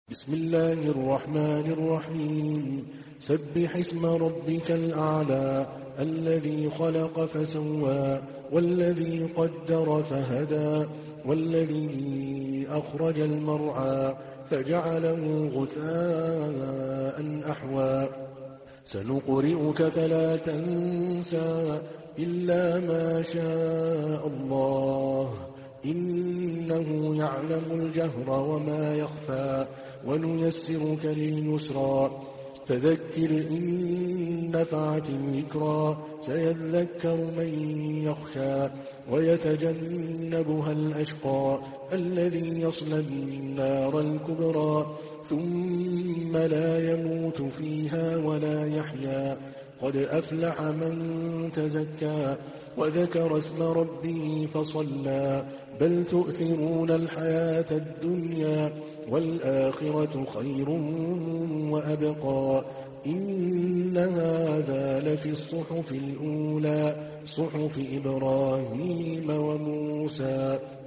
بسم الله الرحمن الرحيم. سبح اسم ربك الأعلى الذي خلق فسوى والذي قدر فهدى والذي أخرج المرعى فجعله غثاء أحوى سنقرئك فلا تنسى إلا ما شاء الله إنه يعلم الجهر وما يخفى ونيسرك لليسرى فذكر إن نفعت الذكرى سيذكر من يخشى ويتجنبها الأشقى الذي يصلى النار الكبرى ثم لا يموت فيها ولا يحيا قد أفلح من تزكى وذكر اسم ربه فصلى بل تؤثرون الحياة الدنيا والآخرة خير وأبقى إن هذا لفي الصحف الأولى صحف إبراهيم وموسى.